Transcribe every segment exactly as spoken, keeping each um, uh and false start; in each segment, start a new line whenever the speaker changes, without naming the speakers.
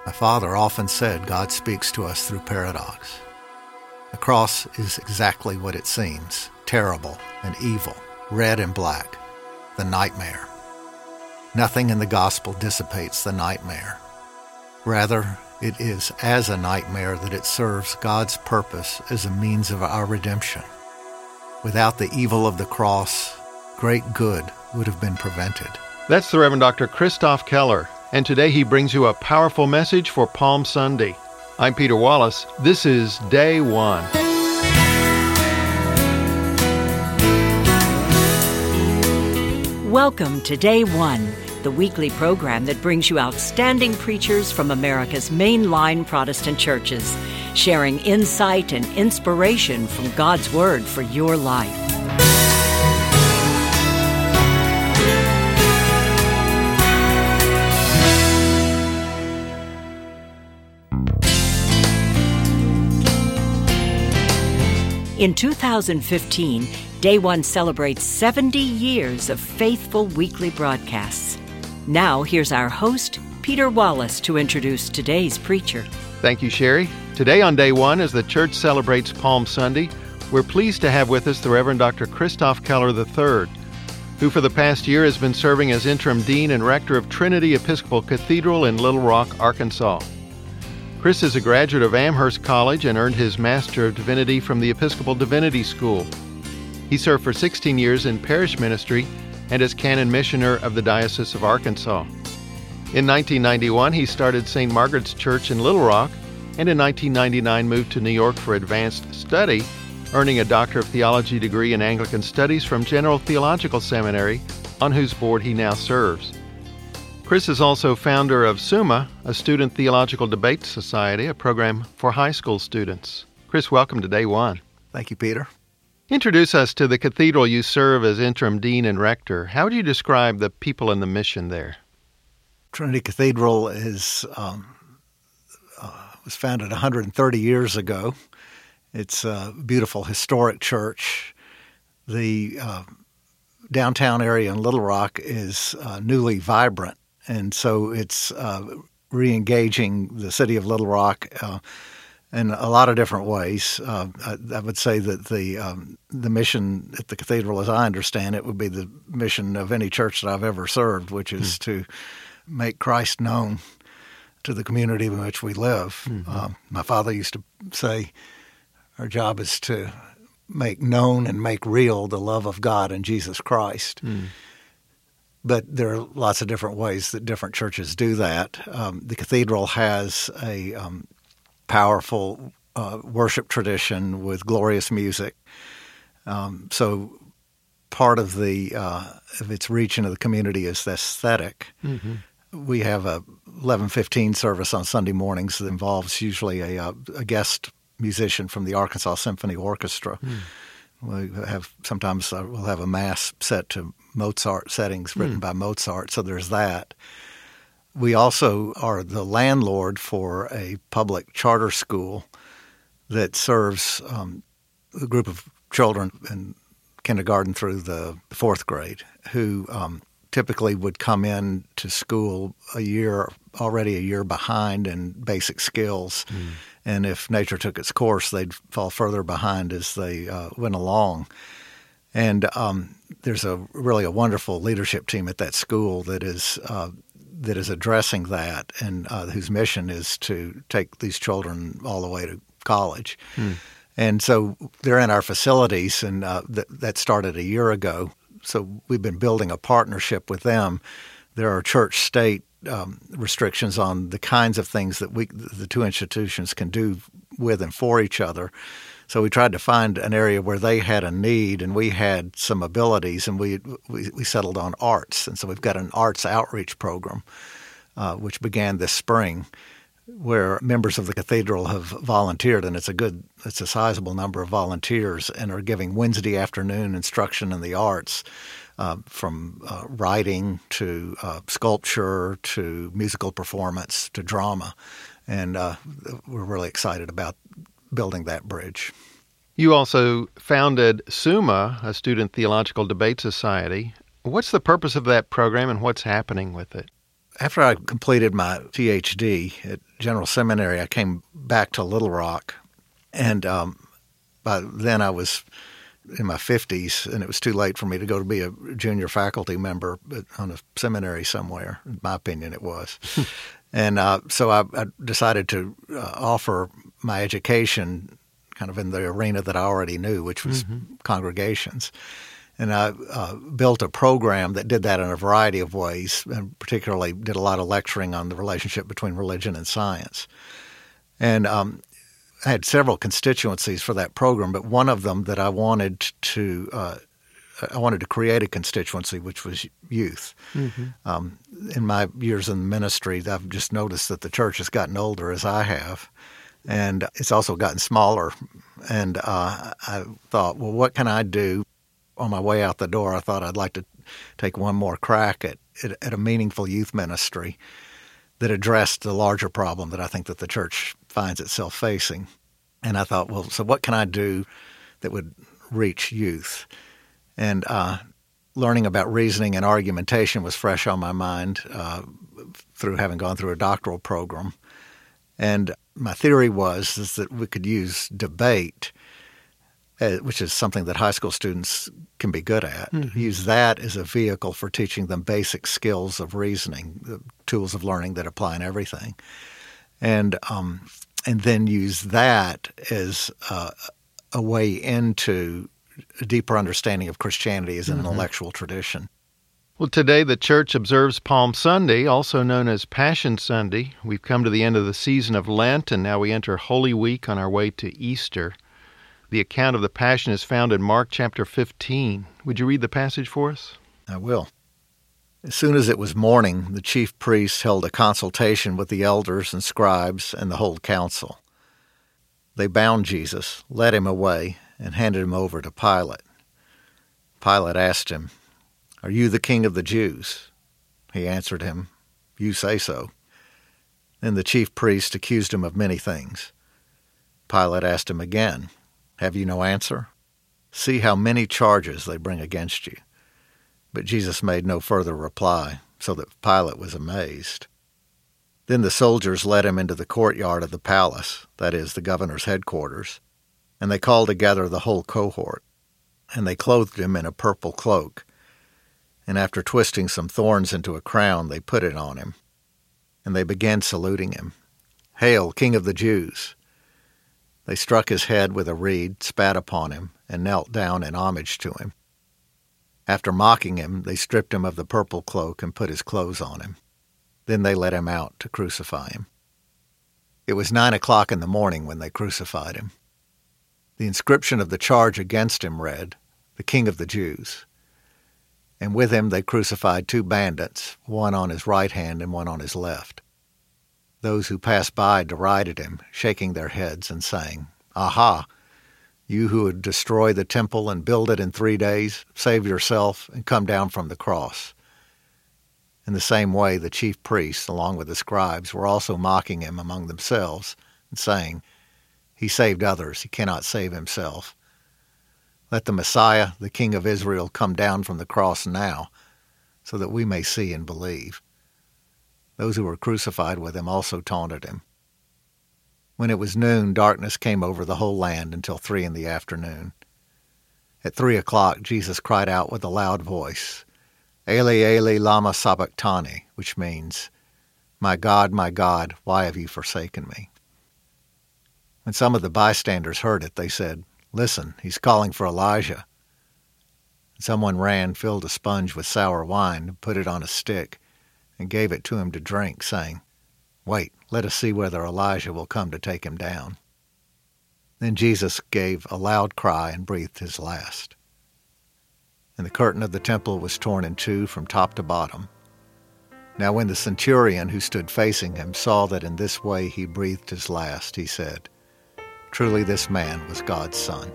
My father often said God speaks to us through paradox. The cross is exactly what it seems, terrible and evil, red and black, the nightmare. Nothing in the gospel dissipates the nightmare. Rather, it is as a nightmare that it serves God's purpose as a means of our redemption. Without the evil of the cross, great good would have been prevented.
That's the Reverend Doctor Christoph Keller, and today he brings you a powerful message for Palm Sunday. I'm Peter Wallace. This is Day One.
Welcome to Day One, the weekly program that brings you outstanding preachers from America's mainline Protestant churches, sharing insight and inspiration from God's Word for your life. In two thousand fifteen, Day One celebrates seventy years of faithful weekly broadcasts. Now, here's our host, Peter Wallace, to introduce today's preacher.
Thank you, Sherry. Today on Day One, as the church celebrates Palm Sunday, we're pleased to have with us the Reverend Doctor Christoph Keller the third, who for the past year has been serving as interim dean and rector of Trinity Episcopal Cathedral in Little Rock, Arkansas. Chris is a graduate of Amherst College and earned his Master of Divinity from the Episcopal Divinity School. He served for sixteen years in parish ministry and as canon missioner of the Diocese of Arkansas. In nineteen ninety-one, he started Saint Margaret's Church in Little Rock, and in nineteen ninety-nine moved to New York for advanced study, earning a Doctor of Theology degree in Anglican Studies from General Theological Seminary, on whose board he now serves. Chris is also founder of SUMA, a Student Theological Debate Society, a program for high school students. Chris, welcome to Day One.
Thank you, Peter.
Introduce us to the cathedral you serve as interim dean and rector. How would you describe the people and the mission there?
Trinity Cathedral is um, uh, was founded one hundred thirty years ago. It's a beautiful historic church. The uh, downtown area in Little Rock is uh, newly vibrant. And so it's uh, re-engaging the city of Little Rock uh, in a lot of different ways. Uh, I, I would say that the um, the mission at the cathedral, as I understand it, would be the mission of any church that I've ever served, which is mm. to make Christ known to the community in which we live. Mm-hmm. Uh, my father used to say, our job is to make known and make real the love of God and Jesus Christ. Mm. But there are lots of different ways that different churches do that. Um, the cathedral has a um, powerful uh, worship tradition with glorious music. Um, so part of the uh, of its reach into the community is the aesthetic. Mm-hmm. We have a eleven fifteen service on Sunday mornings that involves usually a, a guest musician from the Arkansas Symphony Orchestra. Mm. We have sometimes uh, we'll have a mass set to Mozart settings written mm. by Mozart, so there's that. We also are the landlord for a public charter school that serves um, a group of children in kindergarten through the fourth grade who um, typically would come in to school a year, already a year behind in basic skills. Mm. And if nature took its course, they'd fall further behind as they uh, went along. And um, there's a really a wonderful leadership team at that school that is uh, that is addressing that, and uh, whose mission is to take these children all the way to college. Hmm. And so they're in our facilities, and uh, th- that started a year ago. So we've been building a partnership with them. There are church-state um, restrictions on the kinds of things that we, the two institutions can do with and for each other. So we tried to find an area where they had a need and we had some abilities, and we we, we settled on arts. And so we've got an arts outreach program, uh, which began this spring, where members of the cathedral have volunteered, and it's a good, it's a sizable number of volunteers, and are giving Wednesday afternoon instruction in the arts, uh, from uh, writing to uh, sculpture to musical performance to drama. And uh, we're really excited about building that bridge.
You also founded SUMA, a Student Theological Debate Society. What's the purpose of that program and what's happening with it?
after I completed my P H D at General Seminary, I came back to Little Rock. And um, by then I was in my fifties, and it was too late for me to go to be a junior faculty member on a seminary somewhere. In my opinion, it was. and uh, so I, I decided to uh, offer my education kind of in the arena that I already knew, which was mm-hmm. congregations. And I uh, built a program that did that in a variety of ways, and particularly did a lot of lecturing on the relationship between religion and science. And um, I had several constituencies for that program, but one of them that I wanted to uh, I wanted to create a constituency, which was youth. Mm-hmm. Um, in my years in ministry, I've just noticed that the church has gotten older, as I have, and it's also gotten smaller. And uh, I thought, well, what can I do? On my way out the door, I thought I'd like to take one more crack at, at, at a meaningful youth ministry that addressed the larger problem that I think that the church finds itself facing. And I thought, well, so what can I do that would reach youth? And uh, learning about reasoning and argumentation was fresh on my mind uh, through having gone through a doctoral program. And my theory was is that we could use debate, Uh, which is something that high school students can be good at, mm-hmm. use that as a vehicle for teaching them basic skills of reasoning, the tools of learning that apply in everything, and um, and then use that as uh, a way into a deeper understanding of Christianity as an mm-hmm. intellectual tradition.
Well, today the church observes Palm Sunday, also known as Passion Sunday. We've come to the end of the season of Lent, and now we enter Holy Week on our way to Easter. The account of the Passion is found in Mark chapter fifteen. Would you read the passage for us?
I will. As soon as it was morning, the chief priests held a consultation with the elders and scribes and the whole council. They bound Jesus, led him away, and handed him over to Pilate. Pilate asked him, "Are you the king of the Jews?" He answered him, "You say so." Then the chief priests accused him of many things. Pilate asked him again, "Have you no answer? See how many charges they bring against you." But Jesus made no further reply, so that Pilate was amazed. Then the soldiers led him into the courtyard of the palace, that is, the governor's headquarters, and they called together the whole cohort. And they clothed him in a purple cloak, and after twisting some thorns into a crown, they put it on him. And they began saluting him, "Hail, King of the Jews!" They struck his head with a reed, spat upon him, and knelt down in homage to him. After mocking him, they stripped him of the purple cloak and put his clothes on him. Then they led him out to crucify him. It was nine o'clock in the morning when they crucified him. The inscription of the charge against him read, "The King of the Jews." And with him they crucified two bandits, one on his right hand and one on his left. Those who passed by derided him, shaking their heads and saying, "Aha! You who would destroy the temple and build it in three days, save yourself and come down from the cross." In the same way, the chief priests, along with the scribes, were also mocking him among themselves and saying, "He saved others, he cannot save himself. Let the Messiah, the King of Israel, come down from the cross now, so that we may see and believe." Those who were crucified with him also taunted him. When it was noon, darkness came over the whole land until three in the afternoon. At three o'clock, Jesus cried out with a loud voice, "Eli, Eli, lama sabachthani," which means, "My God, my God, why have you forsaken me?" When some of the bystanders heard it, they said, "Listen, he's calling for Elijah." And someone ran, filled a sponge with sour wine, put it on a stick, and gave it to him to drink, saying, "Wait, let us see whether Elijah will come to take him down." Then Jesus gave a loud cry and breathed his last. And the curtain of the temple was torn in two from top to bottom. Now when the centurion who stood facing him saw that in this way he breathed his last, he said, "Truly this man was God's Son."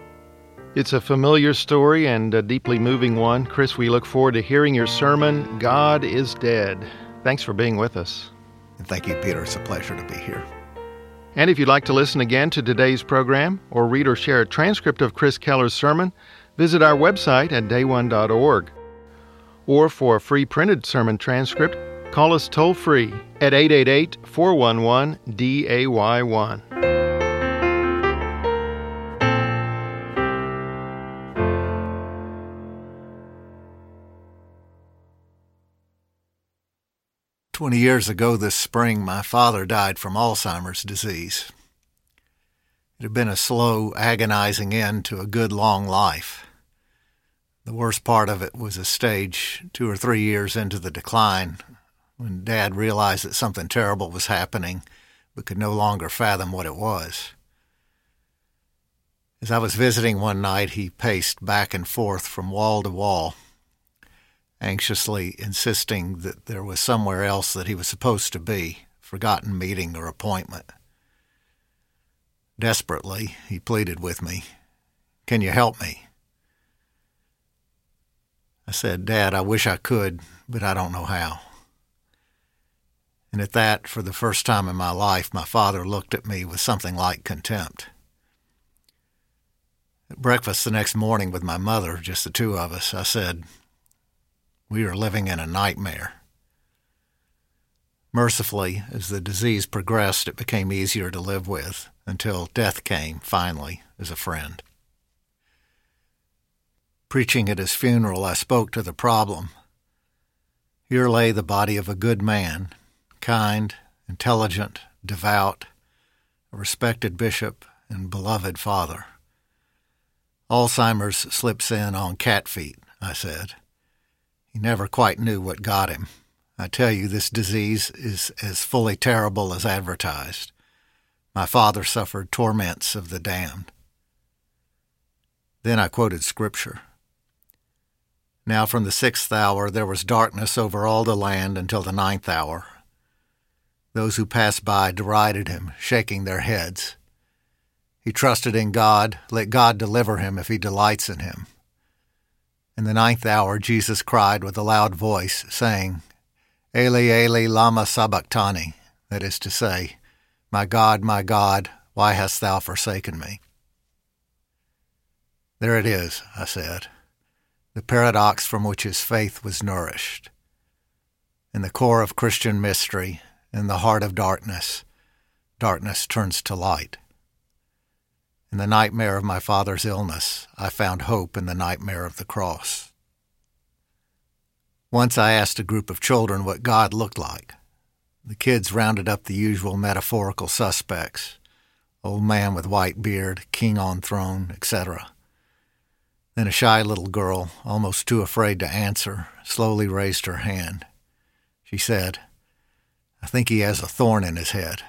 It's a familiar story and a deeply moving one. Chris, we look forward to hearing your sermon, God is Dead. Thanks for being with us.
And thank you, Peter. It's a pleasure to be here.
And if you'd like to listen again to today's program or read or share a transcript of Chris Keller's sermon, visit our website at day one dot org. Or for a free printed sermon transcript, Call us toll-free at eight eight eight, four one one, D A Y one.
Twenty years ago this spring, my father died from Alzheimer's disease. It had been a slow, agonizing end to a good, long life. The worst part of it was a stage two or three years into the decline when Dad realized that something terrible was happening but could no longer fathom what it was. As I was visiting one night, he paced back and forth from wall to wall, anxiously insisting that there was somewhere else that he was supposed to be, forgotten meeting or appointment. Desperately, he pleaded with me, "Can you help me?" I said, "Dad, I wish I could, but I don't know how." And at that, for the first time in my life, my father looked at me with something like contempt. At breakfast the next morning with my mother, just the two of us, I said, "We are living in a nightmare." Mercifully, as the disease progressed, it became easier to live with, until death came, finally, as a friend. Preaching at his funeral, I spoke to the problem. Here lay the body of a good man, kind, intelligent, devout, a respected bishop, and beloved father. Alzheimer's slips in on cat feet, I said. He never quite knew what got him. I tell you, this disease is as fully terrible as advertised. My father suffered torments of the damned. Then I quoted Scripture. Now from the sixth hour there was darkness over all the land until the ninth hour. Those who passed by derided him, shaking their heads. He trusted in God. Let God deliver him if he delights in him. In the ninth hour Jesus cried with a loud voice, saying, "Eli, Eli, lama sabachthani," that is to say, "My God, my God, why hast thou forsaken me?" There it is, I said, the paradox from which his faith was nourished. In the core of Christian mystery, in the heart of darkness, darkness turns to light. In the nightmare of my father's illness, I found hope in the nightmare of the cross. Once I asked a group of children what God looked like. The kids rounded up the usual metaphorical suspects, old man with white beard, king on throne, et cetera. Then a shy little girl, almost too afraid to answer, slowly raised her hand. She said, "I think he has a thorn in his head."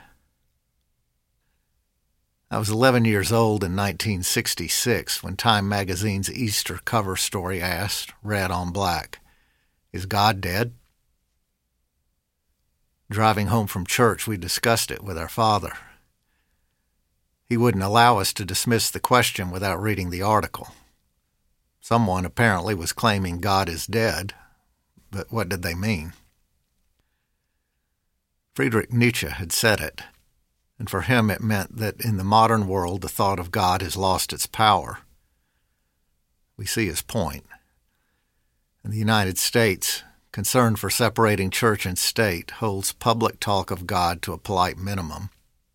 I was eleven years old in nineteen sixty-six when Time magazine's Easter cover story asked, red on black, "Is God dead?" Driving home from church, we discussed it with our father. He wouldn't allow us to dismiss the question without reading the article. Someone apparently was claiming God is dead, but what did they mean? Friedrich Nietzsche had said it, and for him it meant that in the modern world the thought of God has lost its power. We see his point. In the United States, concern for separating church and state holds public talk of God to a polite minimum.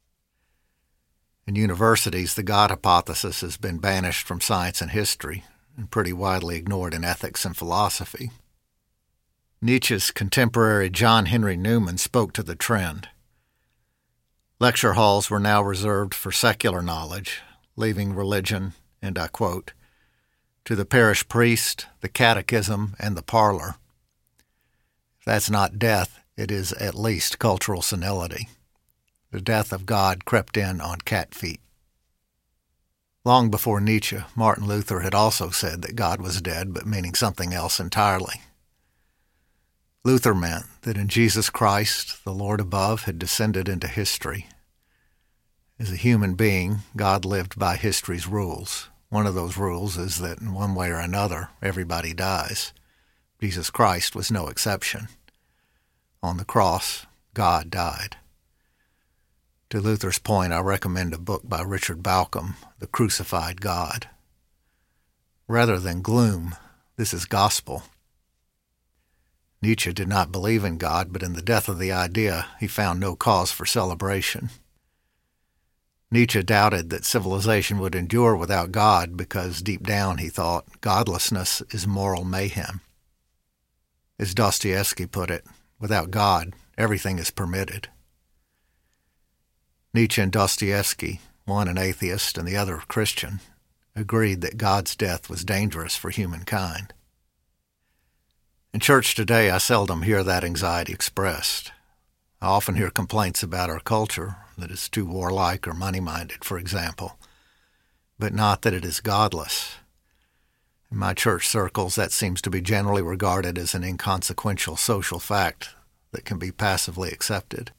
In universities, the God hypothesis has been banished from science and history and pretty widely ignored in ethics and philosophy. Nietzsche's contemporary John Henry Newman spoke to the trend. Lecture halls were now reserved for secular knowledge, leaving religion, and I quote, "to the parish priest, the catechism, and the parlor." If that's not death, it is at least cultural senility. The death of God crept in on cat feet. Long before Nietzsche, Martin Luther had also said that God was dead, but meaning something else entirely. Luther meant that in Jesus Christ, the Lord above had descended into history. As a human being, God lived by history's rules. One of those rules is that in one way or another, everybody dies. Jesus Christ was no exception. On the cross, God died. To Luther's point, I recommend a book by Richard Bauckham, The Crucified God. Rather than gloom, this is gospel. Nietzsche did not believe in God, but in the death of the idea, he found no cause for celebration. Nietzsche doubted that civilization would endure without God because deep down he thought godlessness is moral mayhem. As Dostoevsky put it, without God, everything is permitted. Nietzsche and Dostoevsky, one an atheist and the other a Christian, agreed that God's death was dangerous for humankind. In church today, I seldom hear that anxiety expressed. I often hear complaints about our culture, that it's too warlike or money-minded, for example, but not that it is godless. In my church circles, that seems to be generally regarded as an inconsequential social fact that can be passively accepted.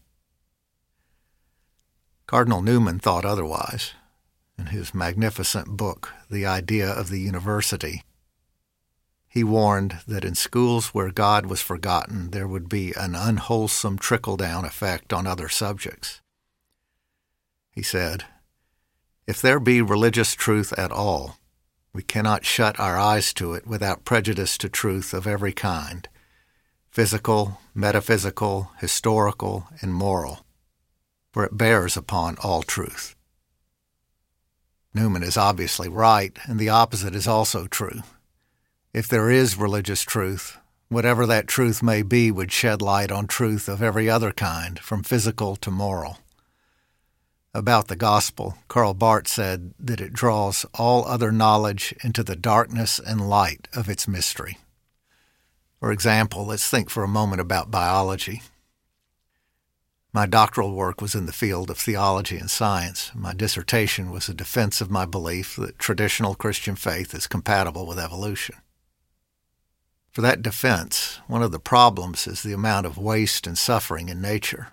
Cardinal Newman thought otherwise. In his magnificent book, The Idea of the University, he warned that in schools where God was forgotten, there would be an unwholesome trickle-down effect on other subjects. He said, "If there be religious truth at all, we cannot shut our eyes to it without prejudice to truth of every kind, physical, metaphysical, historical, and moral, for it bears upon all truth." Newman is obviously right, and the opposite is also true. If there is religious truth, whatever that truth may be would shed light on truth of every other kind, from physical to moral. About the gospel, Karl Barth said that it draws all other knowledge into the darkness and light of its mystery. For example, let's think for a moment about biology. My doctoral work was in the field of theology and science. My dissertation was a defense of my belief that traditional Christian faith is compatible with evolution. For that defense, one of the problems is the amount of waste and suffering in nature.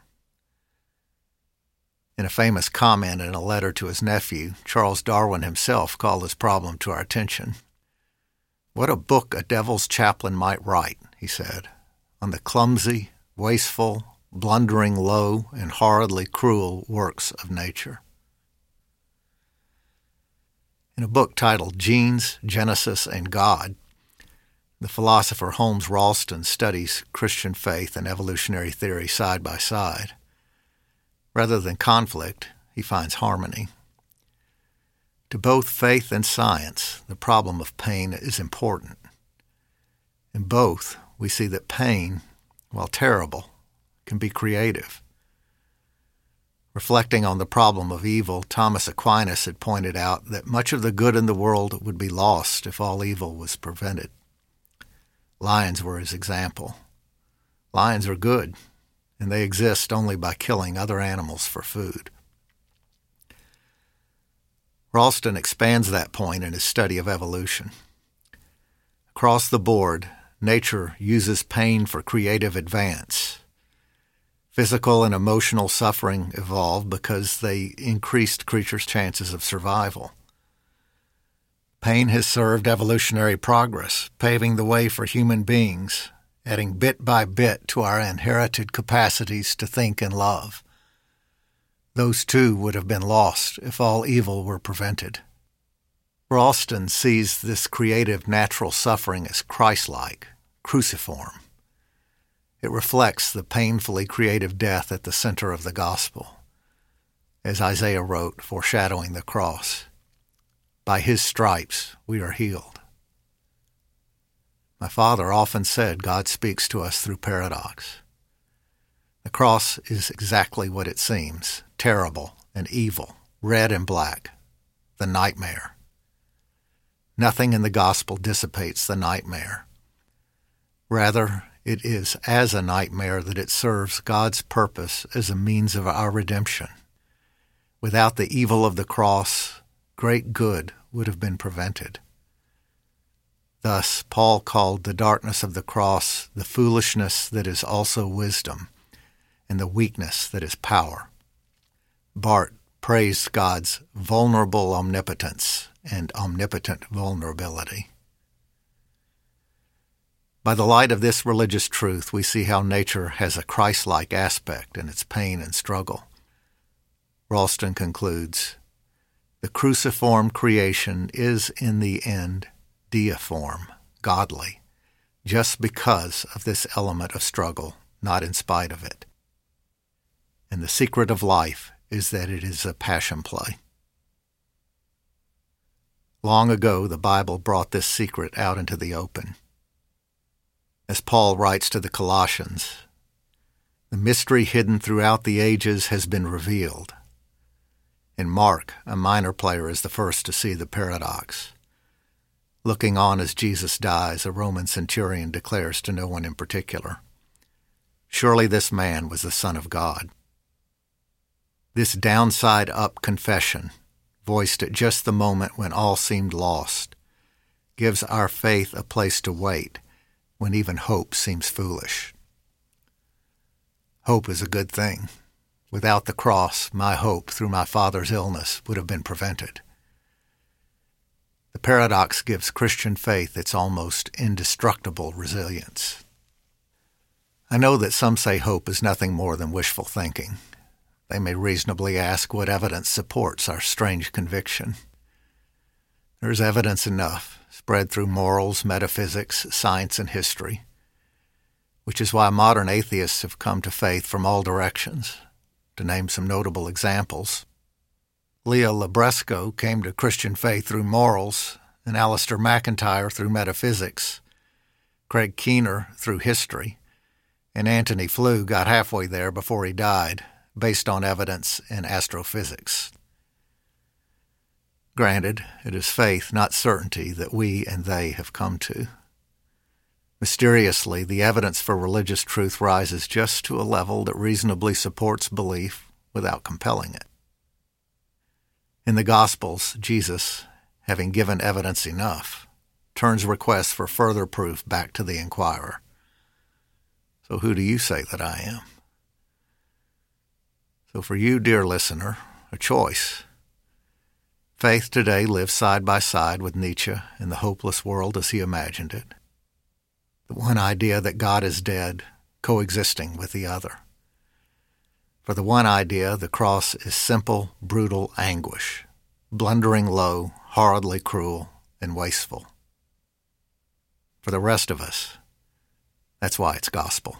In a famous comment in a letter to his nephew, Charles Darwin himself called this problem to our attention. "What a book a devil's chaplain might write," he said, "on the clumsy, wasteful, blundering, low, and horridly cruel works of nature." In a book titled Genes, Genesis, and God, the philosopher Holmes Ralston studies Christian faith and evolutionary theory side by side. Rather than conflict, he finds harmony. To both faith and science, the problem of pain is important. In both, we see that pain, while terrible, can be creative. Reflecting on the problem of evil, Thomas Aquinas had pointed out that much of the good in the world would be lost if all evil was prevented. Lions were his example. Lions are good, and they exist only by killing other animals for food. Ralston expands that point in his study of evolution. Across the board, nature uses pain for creative advance. Physical and emotional suffering evolved because they increased creatures' chances of survival. Pain has served evolutionary progress, paving the way for human beings, adding bit by bit to our inherited capacities to think and love. Those too would have been lost if all evil were prevented. Ralston sees this creative natural suffering as Christ-like, cruciform. It reflects the painfully creative death at the center of the gospel. As Isaiah wrote, foreshadowing the cross, "By his stripes we are healed." My father often said God speaks to us through paradox. The cross is exactly what it seems, terrible and evil, red and black, the nightmare. Nothing in the gospel dissipates the nightmare. Rather, it is as a nightmare that it serves God's purpose as a means of our redemption. Without the evil of the cross, great good would have been prevented. Thus, Paul called the darkness of the cross the foolishness that is also wisdom, and the weakness that is power. Barth praised God's vulnerable omnipotence and omnipotent vulnerability. By the light of this religious truth, we see how nature has a Christ-like aspect in its pain and struggle. Ralston concludes, "The cruciform creation is in the end deiform, godly, just because of this element of struggle, not in spite of it. And the secret of life is that it is a passion play. Long ago, the Bible brought this secret out into the open. As Paul writes to the Colossians, the mystery hidden throughout the ages has been revealed. In Mark, a minor player is the first to see the paradox. Looking on as Jesus dies, a Roman centurion declares to no one in particular, "Surely this man was the Son of God." This downside-up confession, voiced at just the moment when all seemed lost, gives our faith a place to wait when even hope seems foolish. Hope is a good thing. Without the cross, my hope through my father's illness would have been prevented. The paradox gives Christian faith its almost indestructible resilience. I know that some say hope is nothing more than wishful thinking. They may reasonably ask what evidence supports our strange conviction. There is evidence enough, spread through morals, metaphysics, science, and history, which is why modern atheists have come to faith from all directions. To name some notable examples, Leo Libresco came to Christian faith through morals, and Alistair McIntyre through metaphysics, Craig Keener through history, and Antony Flew got halfway there before he died, based on evidence in astrophysics. Granted, it is faith, not certainty, that we and they have come to. Mysteriously, the evidence for religious truth rises just to a level that reasonably supports belief without compelling it. In the Gospels, Jesus, having given evidence enough, turns requests for further proof back to the inquirer. So who do you say that I am? So for you, dear listener, a choice. Faith today lives side by side with Nietzsche in the hopeless world as he imagined it. The one idea that God is dead, coexisting with the other. For the one idea, the cross is simple, brutal anguish, blundering low, horridly cruel, and wasteful. For the rest of us, that's why it's gospel.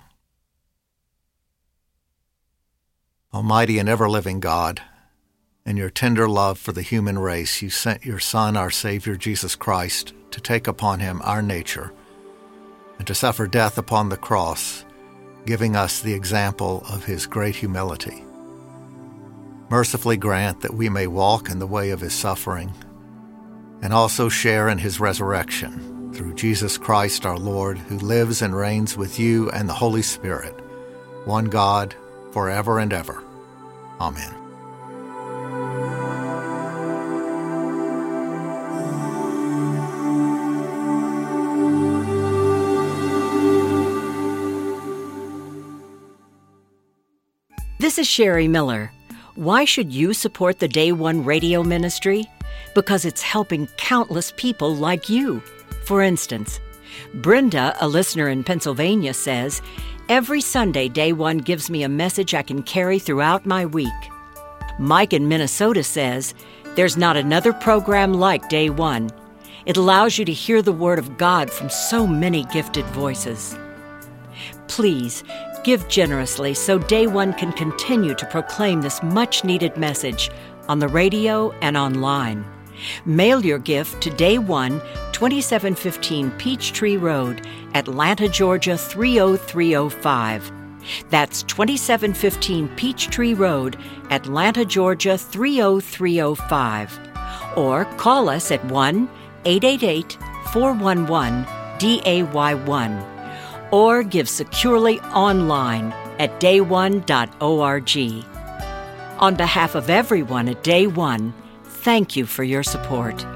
Almighty and ever-living God, in your tender love for the human race, you sent your Son, our Savior, Jesus Christ, to take upon him our nature and to suffer death upon the cross, giving us the example of his great humility. Mercifully grant that we may walk in the way of his suffering and also share in his resurrection through Jesus Christ our Lord, who lives and reigns with you and the Holy Spirit, one God, forever and ever. Amen.
This is Sherry Miller. Why should you support the Day One radio ministry? Because it's helping countless people like you. For instance, Brenda, a listener in Pennsylvania, says, "Every Sunday, Day One gives me a message I can carry throughout my week." Mike in Minnesota says, "There's not another program like Day One. It allows you to hear the Word of God from so many gifted voices." Please, give generously so Day One can continue to proclaim this much-needed message on the radio and online. Mail your gift to Day One, twenty-seven fifteen Peachtree Road, Atlanta, Georgia three oh three oh five. That's twenty-seven fifteen Peachtree Road, Atlanta, Georgia three oh three oh five. Or call us at one eight eight eight, four one one, D A Y one. Or give securely online at day one dot org. On behalf of everyone at Day One, thank you for your support.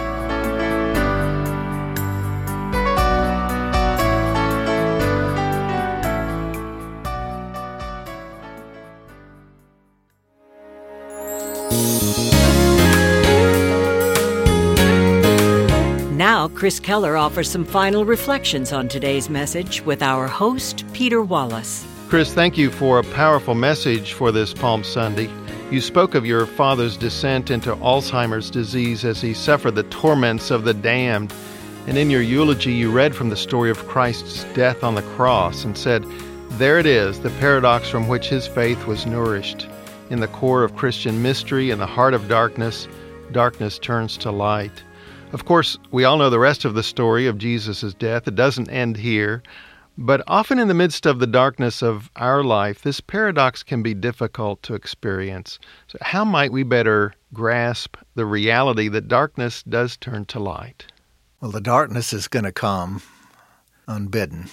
Now, Chris Keller offers some final reflections on today's message with our host, Peter Wallace.
Chris, thank you for a powerful message for this Palm Sunday. You spoke of your father's descent into Alzheimer's disease as he suffered the torments of the damned. And in your eulogy, you read from the story of Christ's death on the cross and said, "There it is, the paradox from which his faith was nourished. In the core of Christian mystery, in the heart of darkness, darkness turns to light." Of course, we all know the rest of the story of Jesus' death. It doesn't end here. But often in the midst of the darkness of our life, this paradox can be difficult to experience. So how might we better grasp the reality that darkness does turn to light?
Well, the darkness is going to come unbidden.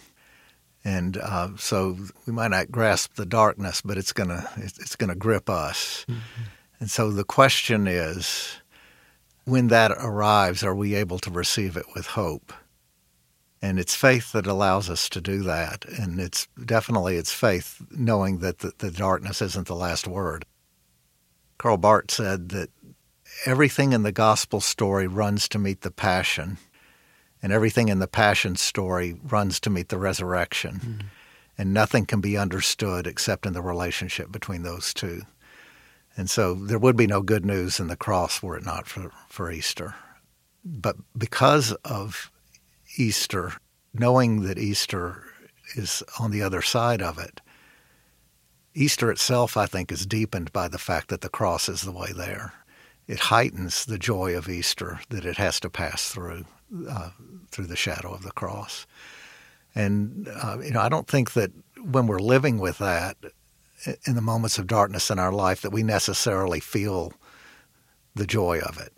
And uh, so we might not grasp the darkness, but it's going to it's going to grip us. Mm-hmm. And so the question is, when that arrives, are we able to receive it with hope? And it's faith that allows us to do that. And it's definitely it's faith knowing that the, the darkness isn't the last word. Karl Barth said that everything in the gospel story runs to meet the passion, and everything in the passion story runs to meet the resurrection. Mm-hmm. And nothing can be understood except in the relationship between those two. And so there would be no good news in the cross were it not for, for Easter. But because of Easter, knowing that Easter is on the other side of it, Easter itself, I think, is deepened by the fact that the cross is the way there. It heightens the joy of Easter that it has to pass through, uh, through the shadow of the cross. And, uh, you know, I don't think that when we're living with that, in the moments of darkness in our life, that we necessarily feel the joy of it.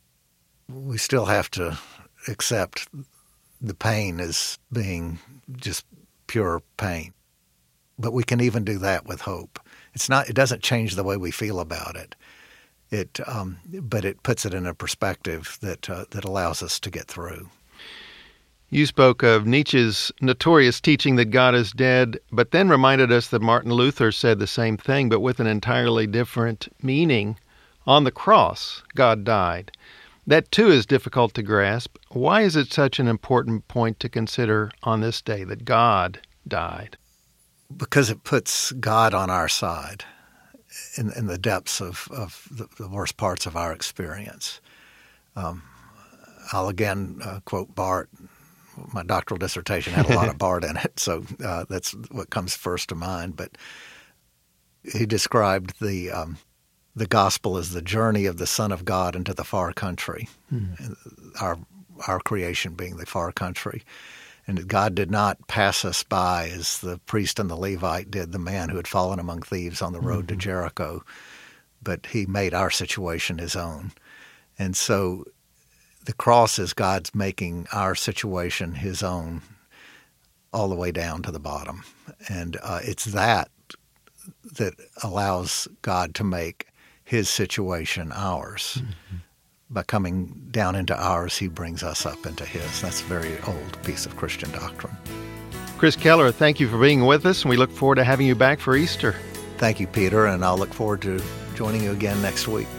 We still have to accept the pain as being just pure pain. But we can even do that with hope. It's not. It doesn't change the way we feel about it. It, um, but it puts it in a perspective that uh, that allows us to get through.
You spoke of Nietzsche's notorious teaching that God is dead, but then reminded us that Martin Luther said the same thing, but with an entirely different meaning. On the cross, God died. That, too, is difficult to grasp. Why is it such an important point to consider on this day, that God died?
Because it puts God on our side in, in the depths of, of the, the worst parts of our experience. Um, I'll again uh, quote Barth. My doctoral dissertation had a lot of Barth in it, so uh, that's what comes first to mind. But he described the um, the gospel as the journey of the Son of God into the far country, mm-hmm. our our creation being the far country. And God did not pass us by as the priest and the Levite did the man who had fallen among thieves on the road mm-hmm. to Jericho, but he made our situation his own. And so the cross is God's making our situation his own all the way down to the bottom. And uh, it's that that allows God to make his situation ours. Mm-hmm. By coming down into ours, he brings us up into his. That's a very old piece of Christian doctrine.
Chris Keller, thank you for being with us, and we look forward to having you back for Easter.
Thank you, Peter, and I'll look forward to joining you again next week.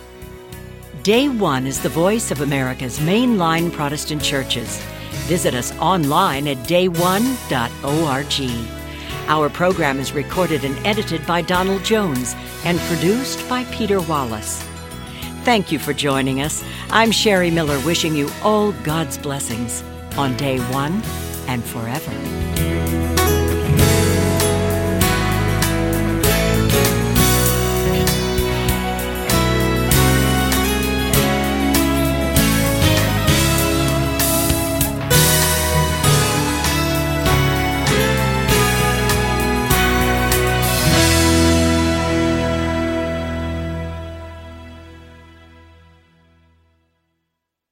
Day One is the voice of America's mainline Protestant churches. Visit us online at day one dot org. Our program is recorded and edited by Donald Jones and produced by Peter Wallace. Thank you for joining us. I'm Sherry Miller, wishing you all God's blessings on Day One and forever.